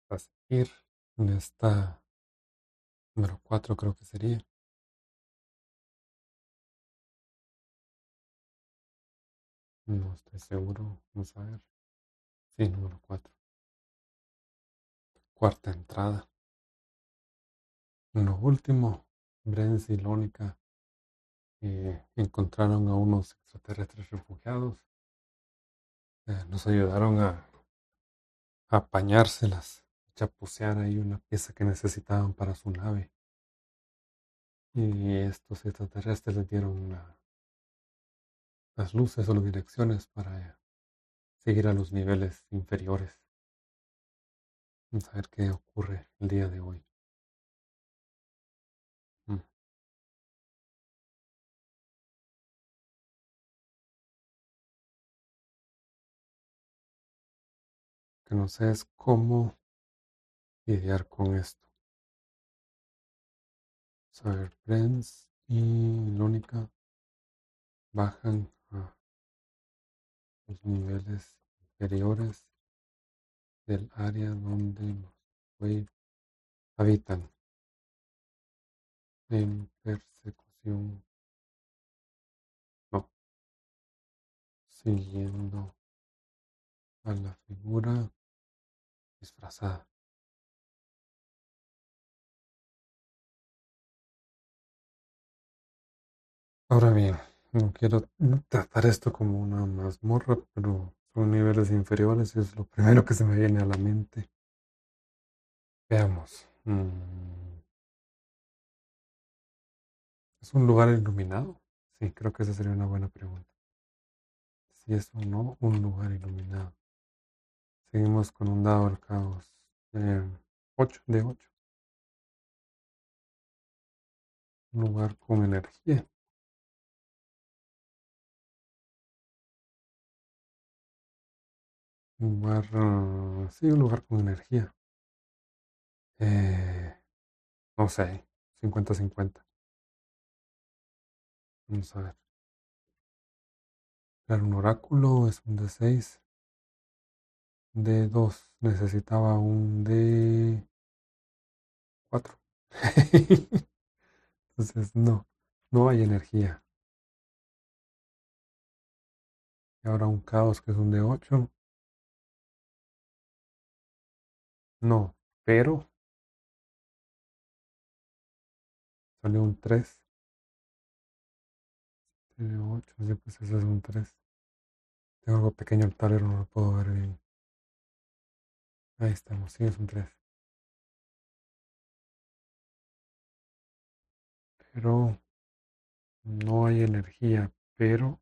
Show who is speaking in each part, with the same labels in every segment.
Speaker 1: A seguir en esta número 4 creo que sería. No estoy seguro. Vamos a ver. Sí, número 4. Cuarta entrada. En lo último, Brenz y Lónica encontraron a unos extraterrestres refugiados. Nos ayudaron a apañárselas, chapucear ahí una pieza que necesitaban para su nave. Y estos extraterrestres les dieron las luces o las direcciones para seguir a los niveles inferiores. Vamos a ver qué ocurre el día de hoy. Mm. Que no sé es cómo lidiar con esto. Saber, Friends y Lónica bajan a los niveles inferiores del área donde los Wave habitan en persecución, no, siguiendo a la figura disfrazada. Ahora bien, no quiero tratar esto como una mazmorra, pero son niveles inferiores y es lo primero que se me viene a la mente. Veamos. ¿Es un lugar iluminado? Sí, creo que esa sería una buena pregunta. Si es o no un lugar iluminado. Seguimos con un dado al caos. 8 de 8. Un lugar con energía. Un lugar, sí, un lugar con energía. Eh, no sé, 50-50. Vamos a ver. Claro, un oráculo es un D6. D2. Necesitaba un D4. Entonces, no, no hay energía. Y ahora un caos que es un D8. No, pero salió un 3. Tiene 8, sí, pues ese es un 3. Tengo algo pequeño el tablero, no lo puedo ver bien. Ahí estamos, sí, es un 3. Pero no hay energía, pero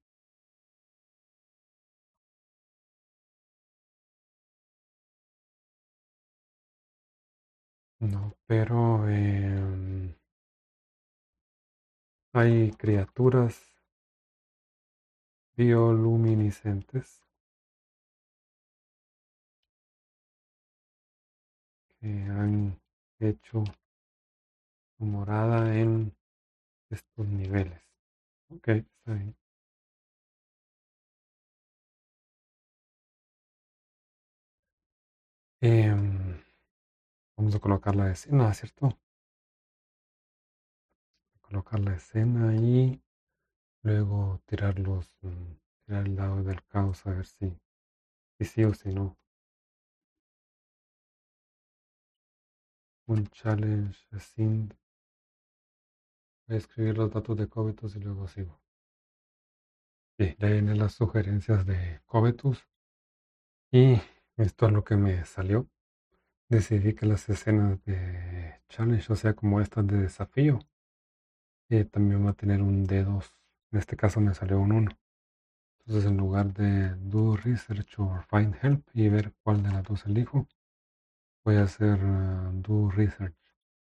Speaker 1: no, pero hay criaturas bioluminiscentes que han hecho su morada en estos niveles. Ok, está bien. Em, Vamos a colocar la escena, ¿cierto? Colocar la escena y luego tirar el dado del caos a ver si sí o si no. Un challenge así. Voy a escribir los datos de Covetus y luego sigo. Sí, ya llené las sugerencias de Covetus y esto es lo que me salió. Decidí que las escenas de challenge, o sea, como estas de desafío, también va a tener un D2. En este caso me salió un 1. Entonces, en lugar de do research o find help y ver cuál de las dos elijo, voy a hacer do research.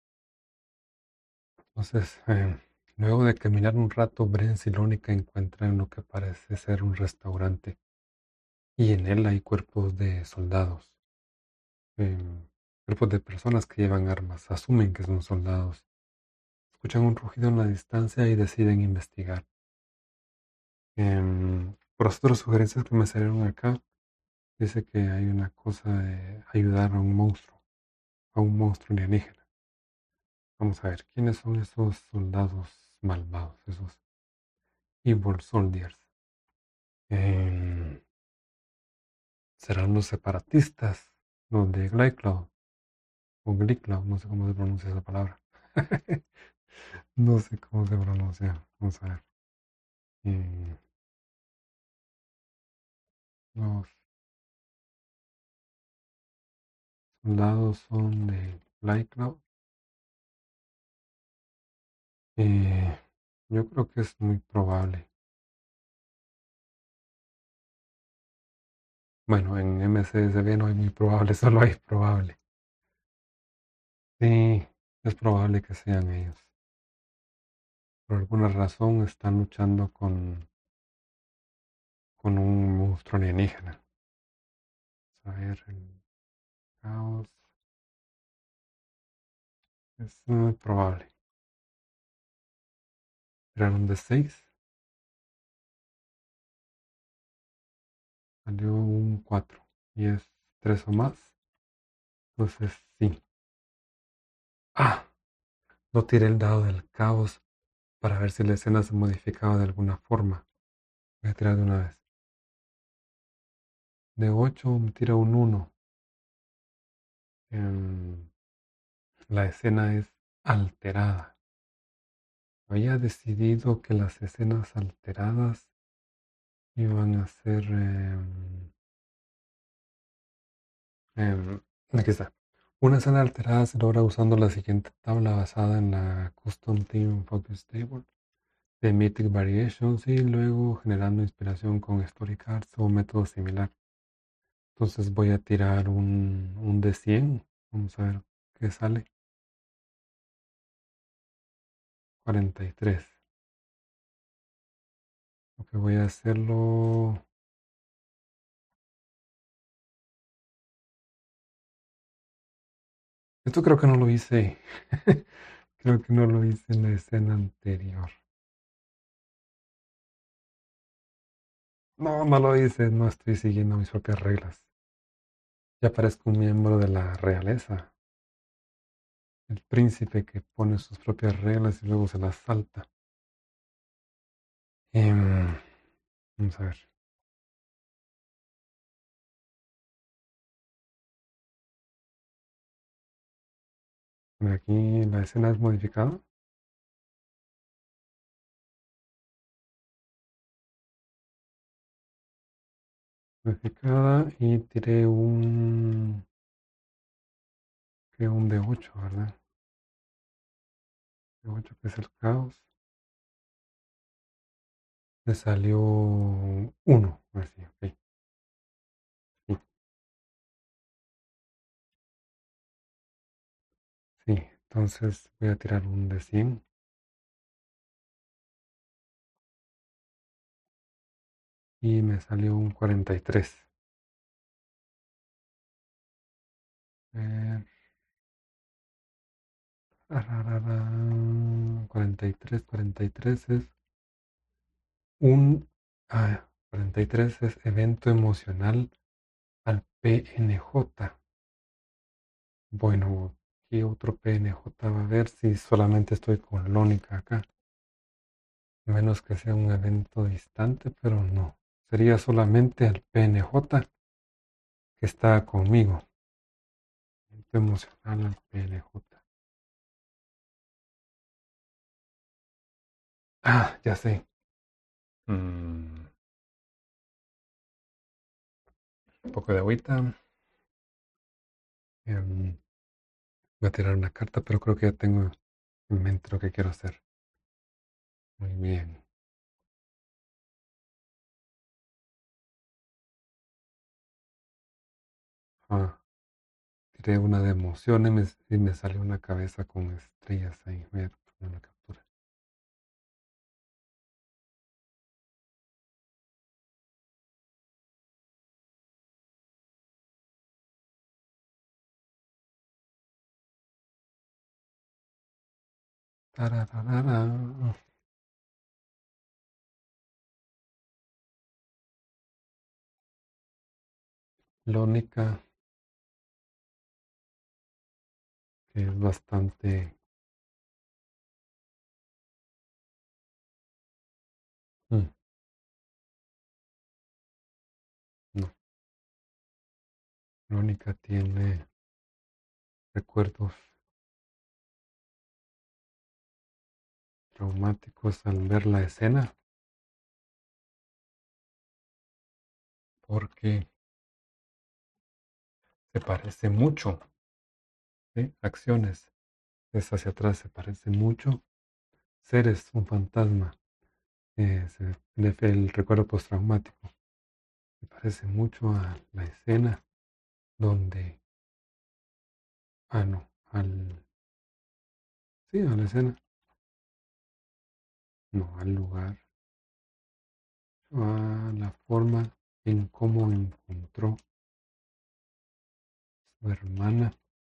Speaker 1: Entonces, luego de caminar un rato, Brent y Lónica encuentran lo que parece ser un restaurante y en él hay cuerpos de soldados, cuerpos de personas que llevan armas, asumen que son soldados. Escuchan un rugido en la distancia y deciden investigar. Por las otras sugerencias que me salieron acá, dice que hay una cosa de ayudar a un monstruo. a un monstruo alienígena. Vamos a ver, ¿quiénes son esos soldados malvados, esos evil soldiers? Em, ¿Serán los separatistas, los de Glycloud o Glycloud? No sé cómo se pronuncia esa palabra. No sé cómo se pronuncia. Vamos a ver. Em, los soldados son de Glycloud. Eh, yo creo que es muy probable. Bueno, en MCSB no hay muy probable, solo hay probable. Sí, es probable que sean ellos. Por alguna razón están luchando con un monstruo alienígena. Vamos a ver, el caos es muy probable. Tiraron de 6, salió un 4 y es 3 o más. Entonces sí. Ah, no tiré el dado del caos para ver si la escena se modificaba de alguna forma. Voy a tirar de una vez. De 8 me tira un 1. La escena es alterada. Había decidido que las escenas alteradas iban a ser... aquí está. Una escena alterada se logra usando la siguiente tabla basada en la Custom Theme Focus Table de Mythic Variations y luego generando inspiración con Story Cards o método similar. Entonces voy a tirar un de 100. Vamos a ver qué sale. 43. Lo que voy a hacerlo... Esto creo que no lo hice. Creo que no lo hice en la escena anterior. No, no lo hice. No estoy siguiendo mis propias reglas. Ya parezco un miembro de la realeza. El príncipe que pone sus propias reglas y luego se las salta. Vamos a ver. Aquí la escena es modificada. Modificada y tiré un de 8, ¿verdad? De 8 que es el caos. Me salió uno. Así, ok. Sí, sí. Entonces voy a tirar un de 100 y me salió un 43. Eh, 43 es un... 43 es evento emocional al PNJ. Bueno, ¿qué otro PNJ va a haber si solamente estoy con Lónica acá? A menos que sea un evento distante, pero no. Sería solamente el PNJ que está conmigo. Evento emocional al PNJ. Ah, ya sé. Un poco de agüita. Em, Voy a tirar una carta, pero creo que ya tengo en mente lo que quiero hacer. Muy bien. Ah, tiré una de emoción y me salió una cabeza con estrellas ahí. Voy a poner una captura. Tarararara. Lónica que es bastante... mm, no, Verónica tiene recuerdos traumáticos al ver la escena porque se parece mucho, ¿sí? Acciones es hacia atrás, se parece mucho. Seres, un fantasma, el recuerdo postraumático. Se parece mucho a la escena donde, no, sí, a la escena, no, al lugar, a la forma en cómo encontró su hermana,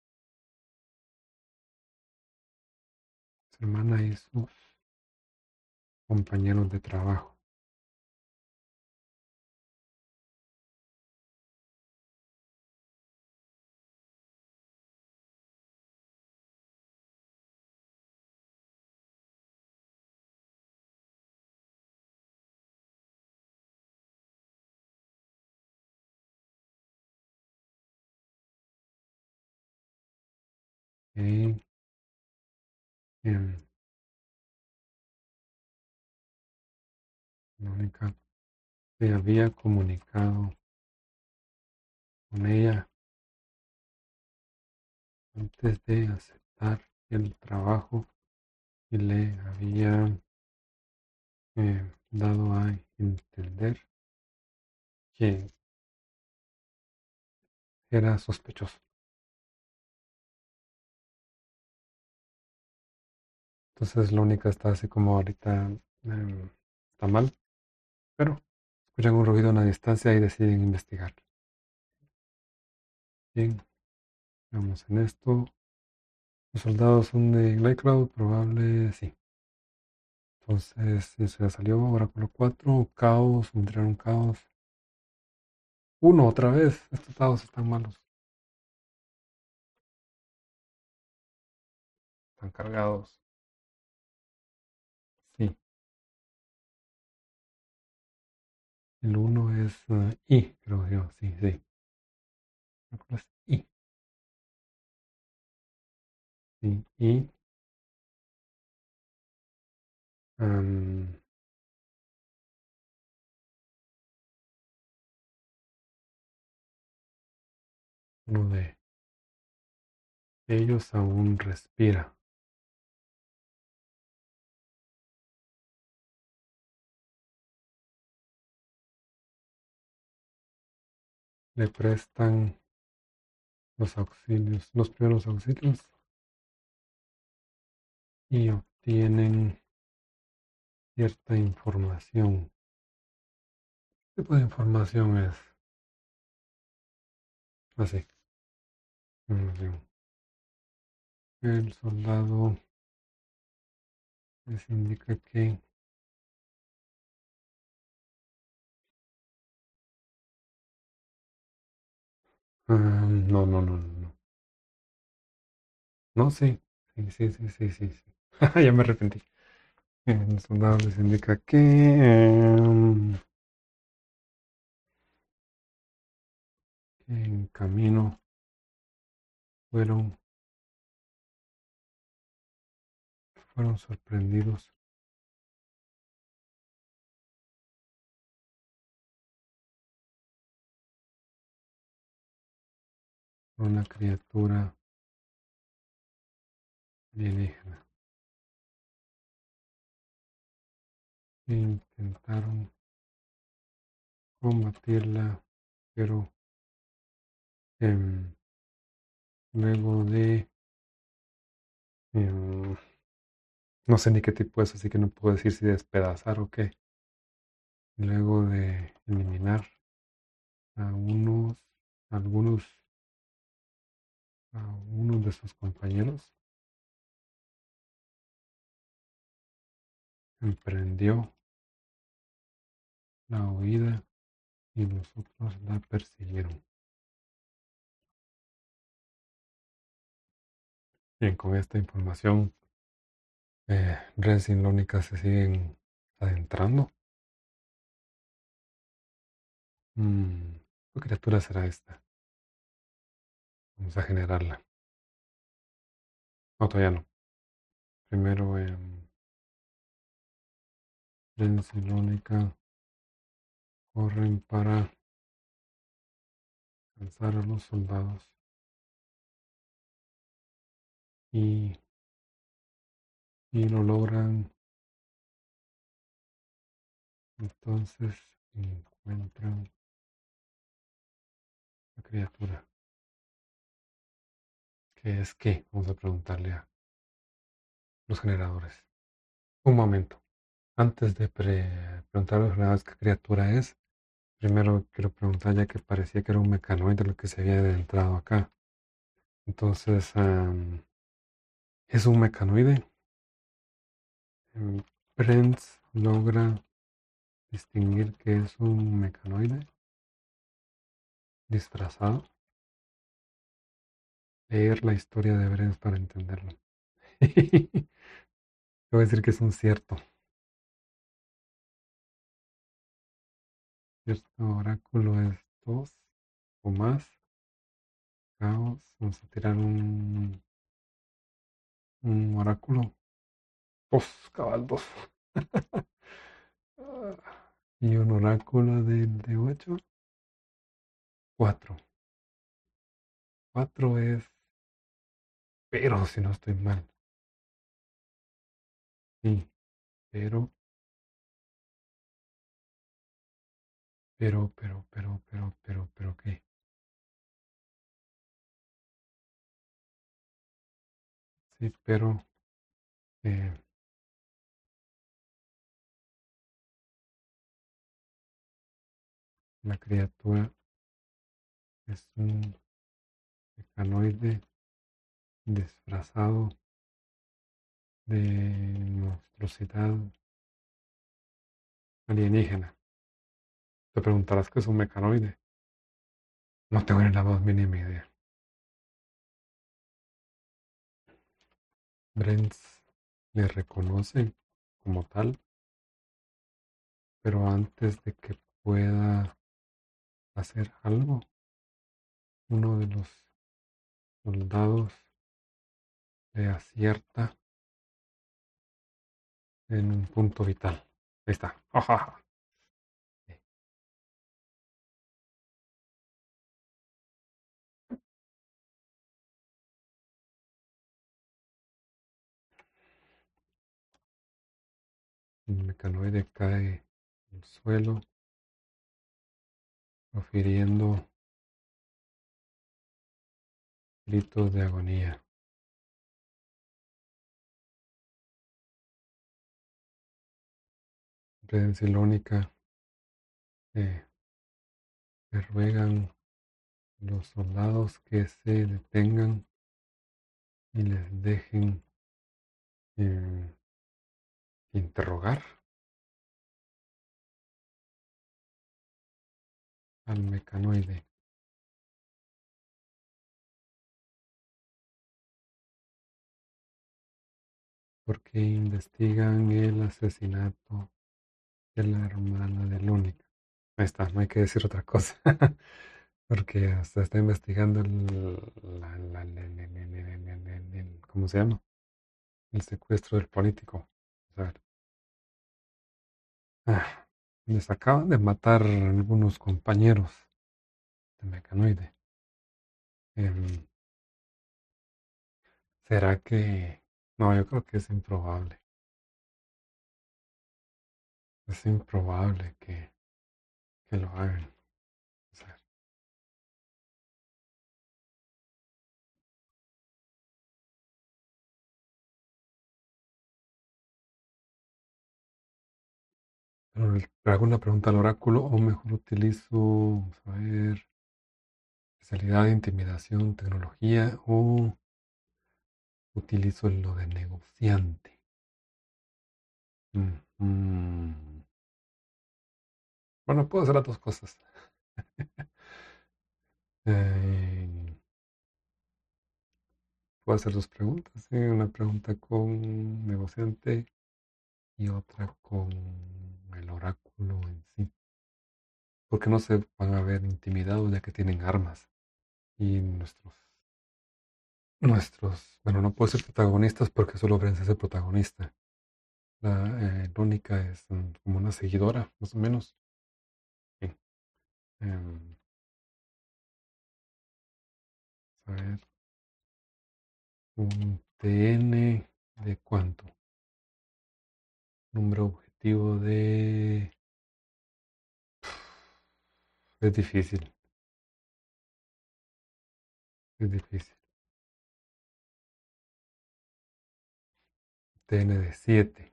Speaker 1: y sus compañeros de trabajo. Y em, Mónica se había comunicado con ella antes de aceptar el trabajo y le había dado a entender que era sospechoso. Entonces la única está así como ahorita está mal, pero escuchan un ruido a una distancia y deciden investigar. Bien, vamos en esto. Los soldados son de Nightcloud, probable sí. Entonces eso ya salió, oráculo 4 caos, entraron caos. Uno otra vez, estos dados están malos, están cargados. Sí, el uno es I, creo yo, sí, sí. Oráculo es I, sí, I. am, Uno de ellos aún respira. Le prestan los auxilios, los primeros auxilios y obtienen cierta información. ¿Qué tipo de información es? Así. El soldado les indica que no, no, no, no, no. No, sí. Sí, sí, sí, sí, sí, sí. Ya me arrepentí. El soldado les indica que en camino fueron, fueron sorprendidos. Por una criatura alienígena. E intentaron combatirla, pero em, luego de, em, no sé ni qué tipo es, así que no puedo decir si despedazar o qué. Luego de eliminar a algunos, a unos de sus compañeros, emprendió la huida y los otros la persiguieron. Bien, con esta información, Renzi y Lónica se siguen adentrando. Mm, ¿Qué criatura será esta? Vamos a generarla. No, todavía no. Primero, Renzi y Lónica corren para alcanzar a los soldados y, y lo logran. Entonces encuentran la criatura. ¿Qué es qué? Vamos a preguntarle a los generadores. Un momento. Antes de preguntar a los generadores qué criatura es, primero quiero preguntar, ya que parecía que era un mecanoide lo que se había adentrado acá. Entonces, ¿es un mecanoide? Brents logra distinguir que es un mecanoide disfrazado. Leer la historia de Brents para entenderlo. Te voy a decir que es un cierto. Cierto oráculo es 2 o más. Caos. Vamos a tirar un oráculo. 2, cabal 2. Y un oráculo de 8. 4. 4 es. Pero si no estoy mal. Sí. Pero. Pero, ¿qué? Sí, pero. eh, la criatura es un mecanoide disfrazado de monstruosidad alienígena. Te preguntarás qué es un mecanoide. No tengo ni la más mínima idea. Brents le reconoce como tal, pero antes de que pueda hacer algo, uno de los soldados le acierta en un punto vital. Ahí está. Ajaja. El mecanoide cae al suelo, profiriendo gritos de agonía. Pensilónica eh, le ruegan los soldados que se detengan y les dejen eh, interrogar al mecanoide, porque investigan el asesinato de la hermana de Lúnica. Ahí está, no hay que decir otra cosa, porque hasta está investigando ¿cómo se llama? El secuestro del político. A ver, les acaban de matar algunos compañeros de Mecanoide. Em, ¿Será que...? No, yo creo que es improbable. Es improbable que lo hagan. O sea, pero le hago una pregunta al oráculo, o mejor utilizo, vamos a ver, especialidad de intimidación, tecnología, o utilizo lo de negociante. Mm. Bueno, puedo hacer las dos cosas. Eh, puedo hacer dos preguntas, ¿sí? Una pregunta con negociante y otra con el oráculo en sí. Porque no se van a ver intimidados ya que tienen armas. Y bueno, no puedo ser protagonistas porque solo Bren es el protagonista. Lónica es como una seguidora, más o menos. Sí. Em, a ver, un TN de cuánto. Número objetivo de... Es difícil, es difícil. TN de 7.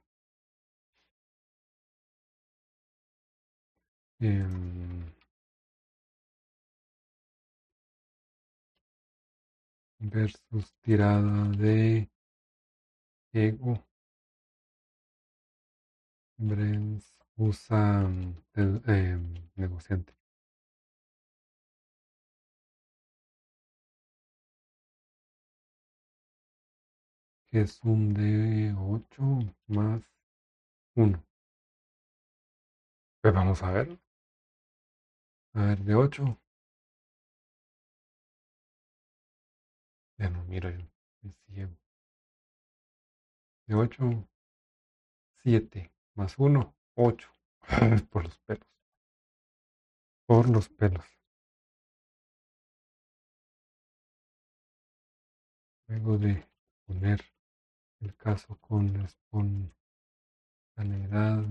Speaker 1: Versus tirada de ego. Brens usa negociante, que es un de 8 más uno. Pues vamos a ver. A ver, de 8. Ya no miro yo. Es ciego. De 8, 7 más uno, 8. Por los pelos. Por los pelos. Luego de poner el caso con espontaneidad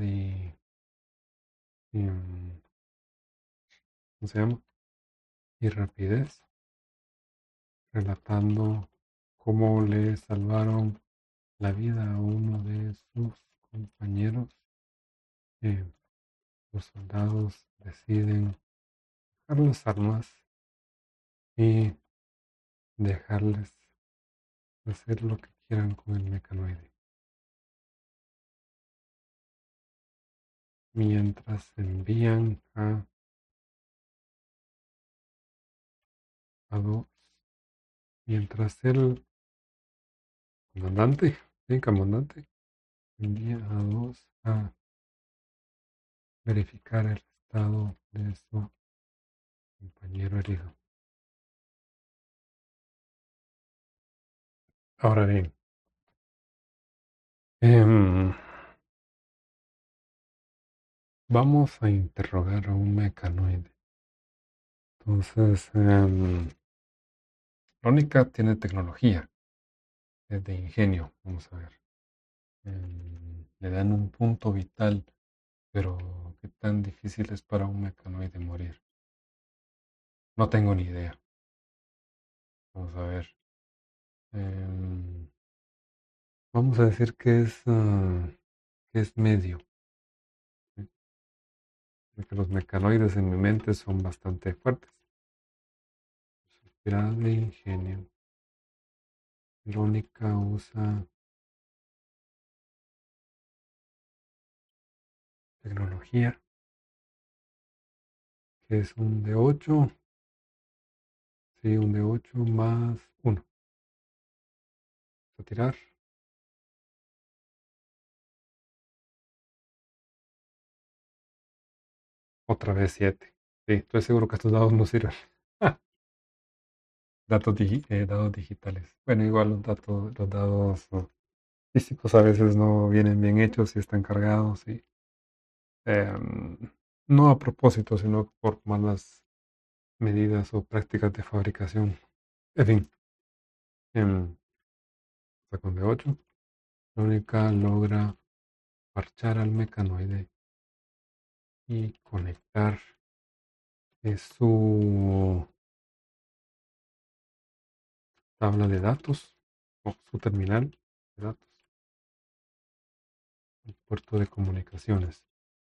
Speaker 1: y ¿cómo se llama? Y rapidez, relatando cómo le salvaron la vida a uno de sus compañeros. eh, los soldados deciden dejar las armas y dejarles hacer lo que quieran con el mecanoide. Mientras envían a dos, mientras el comandante, sí, comandante, envía a dos a verificar el estado de su compañero herido. Ahora bien, em, vamos a interrogar a un mecanoide. Entonces, Rónica tiene tecnología, es de ingenio, vamos a ver. Le dan un punto vital, pero qué tan difícil es para un mecanoide morir. No tengo ni idea. Vamos a ver. Em, vamos a decir que es medio. ¿Sí? Porque los mecanoides en mi mente son bastante fuertes. Inspirada de ingenio. Verónica usa tecnología, que es un de 8. Sí, un de 8 más uno. A tirar. Otra vez 7. Sí, estoy seguro que estos dados no sirven. Dados digitales. Bueno, igual los dados físicos a veces no vienen bien hechos y están cargados. Em, no a propósito, sino por malas medidas o prácticas de fabricación. En fin, sacón de 8. La única logra parchar al mecanoide y conectar su tabla de datos o su terminal de datos, el puerto de comunicaciones.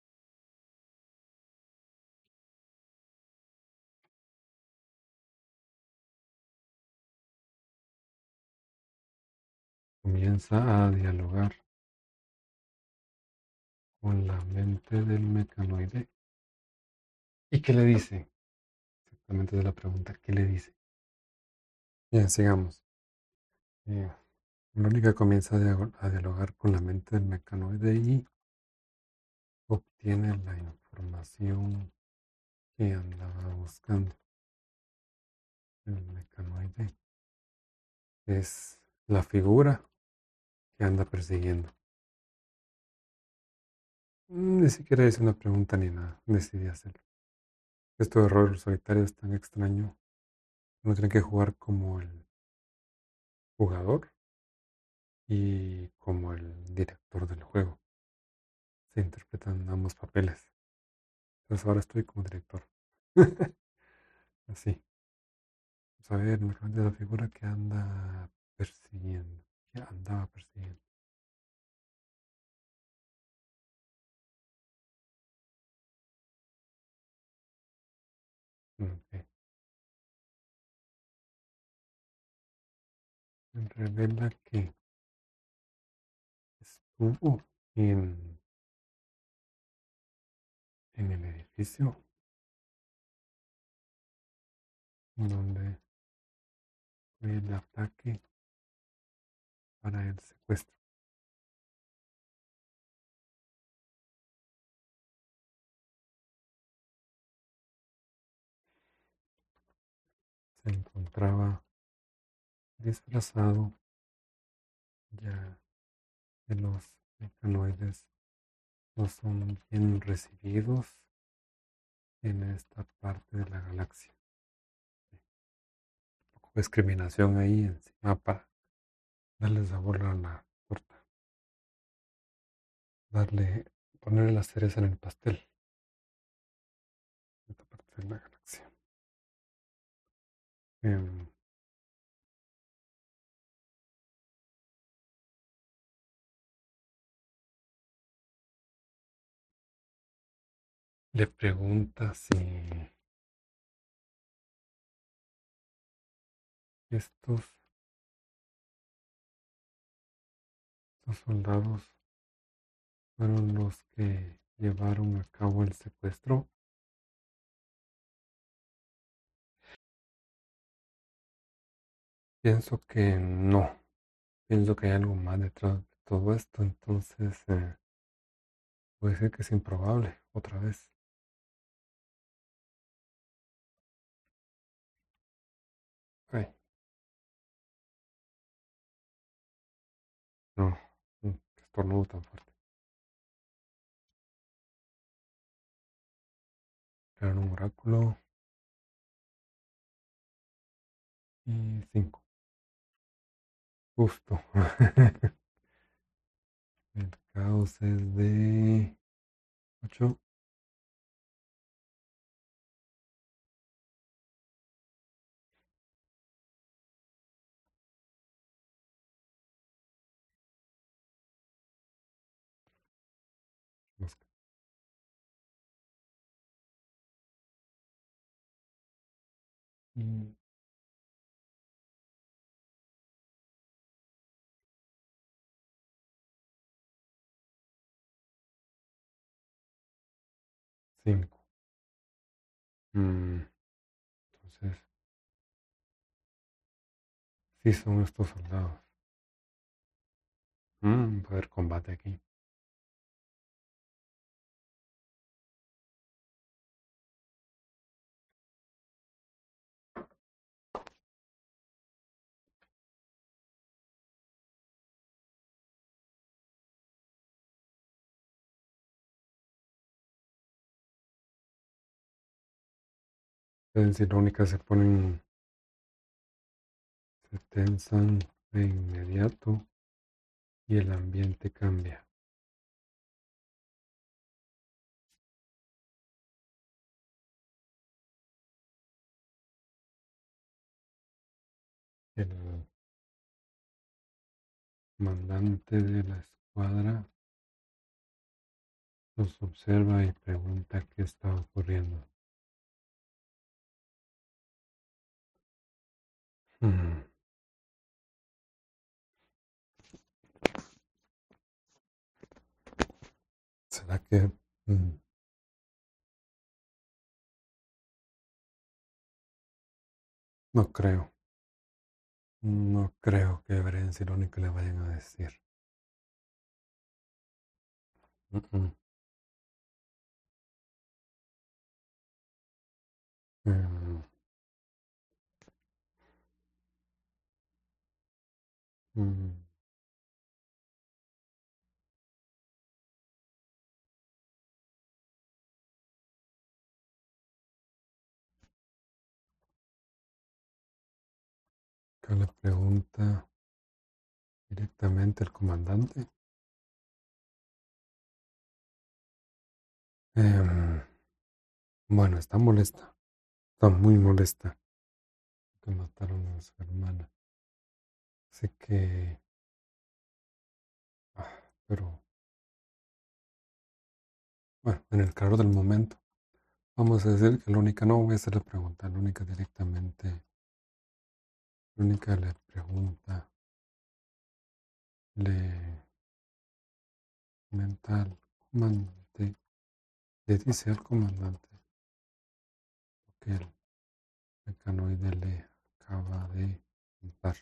Speaker 1: Comienza a dialogar con la mente del mecanoide. ¿Y qué le dice? Exactamente de la pregunta, ¿qué le dice? Bien, sigamos. Eh, Mónica comienza a dialogar con la mente del mecanoide y obtiene la información que andaba buscando. El mecanoide es la figura que anda persiguiendo. Ni siquiera es una pregunta ni nada. Decidí hacerlo. Esto de rol solitario es tan extraño. Uno tiene que jugar como el jugador y como el director del juego. Se interpretan ambos papeles. Entonces ahora estoy como director. Así. Vamos a ver, de la figura que anda persiguiendo. Que andaba persiguiendo. Ok. Revela que estuvo en el edificio donde fue el ataque para el secuestro. Se encontraba disfrazado ya que los mecanoides no son bien recibidos en esta parte de la galaxia. Un poco de discriminación ahí encima para darle sabor a la torta, ponerle la cereza en el pastel de esta parte de la galaxia. Em, Le pregunta si estos, estos soldados fueron los que llevaron a cabo el secuestro. Pienso que no. Pienso que hay algo más detrás de todo esto. Entonces, puede ser que es improbable. Otra vez. Ay, no. Qué estornudo tan fuerte. Crear un oráculo. Y 5. Justo. El caos es de 8. Y 5. Entonces, sí son estos soldados. Poder combate aquí. Entonces, si la única se tensan de inmediato y el ambiente cambia. El comandante de la escuadra los observa y pregunta qué está ocurriendo. Hmm, ¿Será que? mm, no creo. No creo que Bren sea lo único que le vayan a decir. Mm, mm. Mm, mm. Acá le pregunta directamente al comandante. Em, bueno, está molesta. Está muy molesta. Que mataron a su hermana. Así que... pero... Bueno, en el calor del momento. Vamos a decir que la única... No voy a hacer la pregunta. La única directamente... La única le pregunta... Le... Mental. Comandante. Le dice al comandante que el mecanoide le acaba de contar.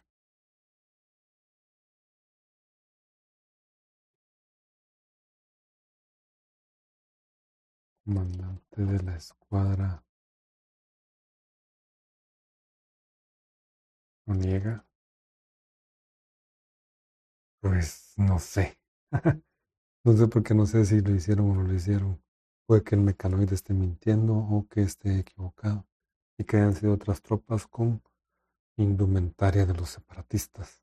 Speaker 1: Comandante de la escuadra lo niega. Pues no sé. No sé por qué, no sé si lo hicieron o no lo hicieron. Puede que el mecanoide esté mintiendo o que esté equivocado y que hayan sido otras tropas con indumentaria de los separatistas.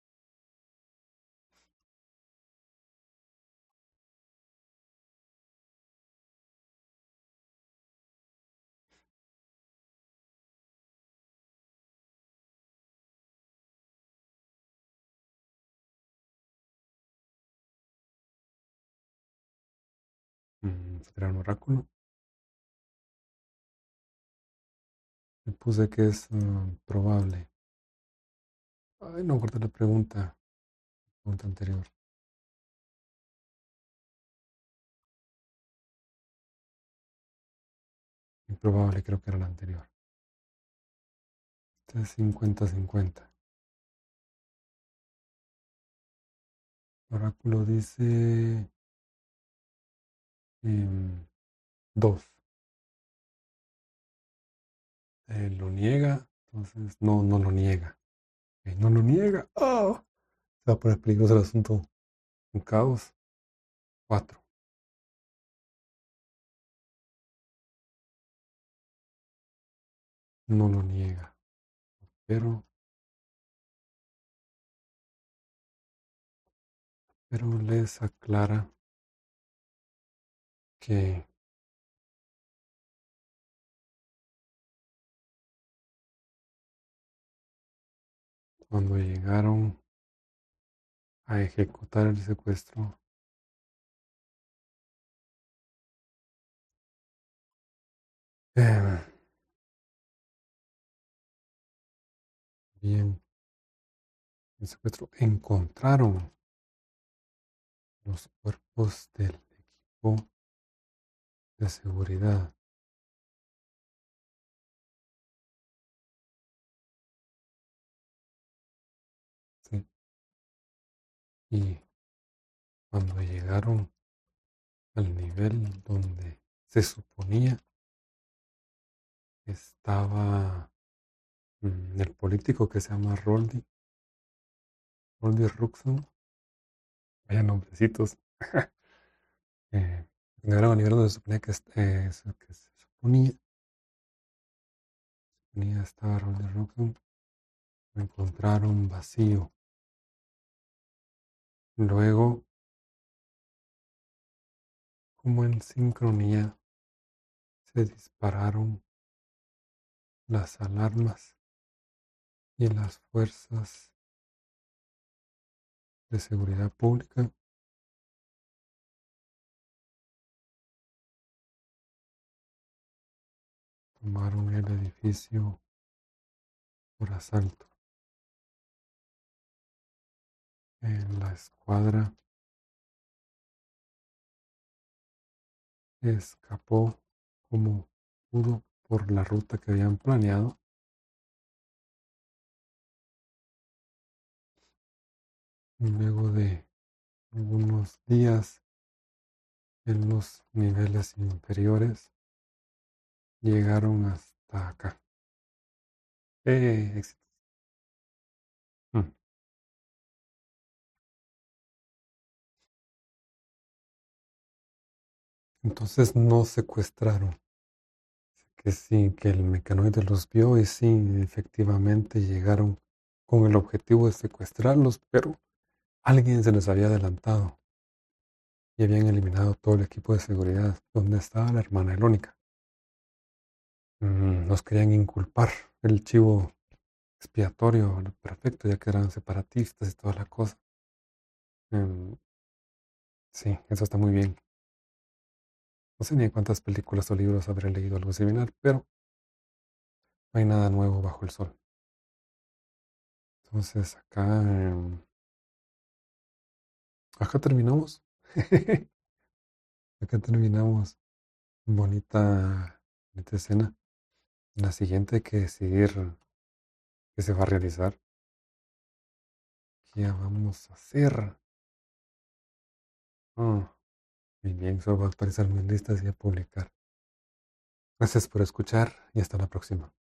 Speaker 1: ¿Será un oráculo? Le puse que es probable. Ay, no guardé la pregunta anterior. Improbable creo que era la anterior. Este es 50-50. Oráculo dice 2. Lo niega, entonces no, no lo niega. No lo niega. ¡Ah! Se va a poner peligroso el asunto. Un caos. 4. No lo niega. Pero, pero les aclara que cuando llegaron a ejecutar el secuestro, eh, bien, el secuestro, encontraron los cuerpos del equipo de seguridad. ¿Sí? Y cuando llegaron al nivel donde se suponía que estaba el político que se llama Roldy Ruxon, vaya nombrecitos, llegaron al nivel donde se suponía que se suponía estaba Roldy Ruxon, lo encontraron vacío. Luego, como en sincronía, se dispararon las alarmas y las fuerzas de seguridad pública tomaron el edificio por asalto. La escuadra escapó como pudo por la ruta que habían planeado Luego de algunos días en los niveles inferiores, llegaron hasta acá. Éxito. Mm. Entonces no secuestraron. Que sí, que el mecanoide los vio y sí, efectivamente llegaron con el objetivo de secuestrarlos, pero alguien se les había adelantado y habían eliminado todo el equipo de seguridad donde estaba la hermana Elónica. Nos querían inculpar el chivo expiatorio perfecto, ya que eran separatistas y toda la cosa. Mm, sí, eso está muy bien. No sé ni en cuántas películas o libros habré leído algo similar, pero no hay nada nuevo bajo el sol. Entonces acá terminamos. Acá terminamos. Bonita, bonita escena. La siguiente hay que decidir qué se va a realizar. ¿Qué vamos a hacer? Oh, muy bien, solo va a actualizar mis listas y a publicar. Gracias por escuchar y hasta la próxima.